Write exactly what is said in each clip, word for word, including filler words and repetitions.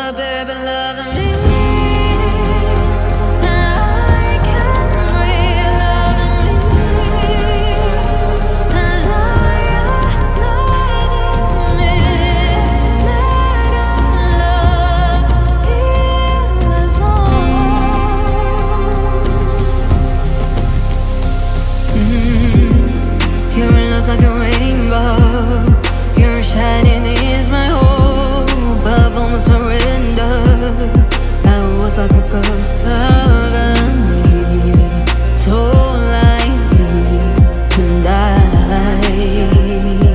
My baby loving me. I can't breathe, loving me. 'Cause I am loving me. Let our love heal us all. Mm-hmm. Your love's like a rainbow. Your shining is my hope. I've almost surrendered. I was like a ghost of me, so lightly tonight.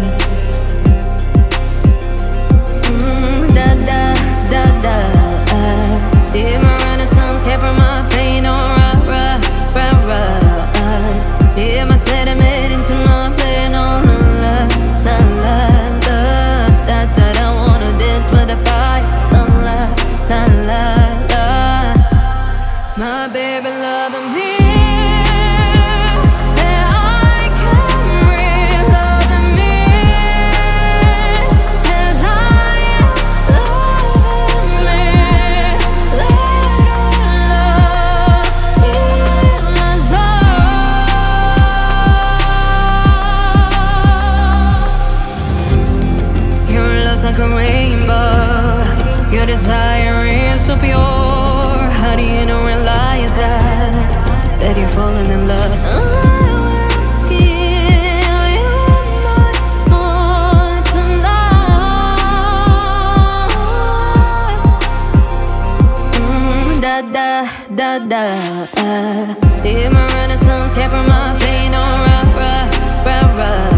Mm, da da da da. In my renaissance, care for my pain, oh right, right, right, right. Yeah, my sediment into my pain, oh la la la la. Da da da, wanna dance with the fire, la la la la la. My baby loving me. Yeah, I can breathe, loving me. 'Cause I am loving me. Let our love heal my soul. Your love's like a rainbow. Your desire is so pure. How do you not realize that That you're falling in love? I will give you my heart tonight. Mm, da da da da. In my renaissance, care for my pain, oh right, right, right, right.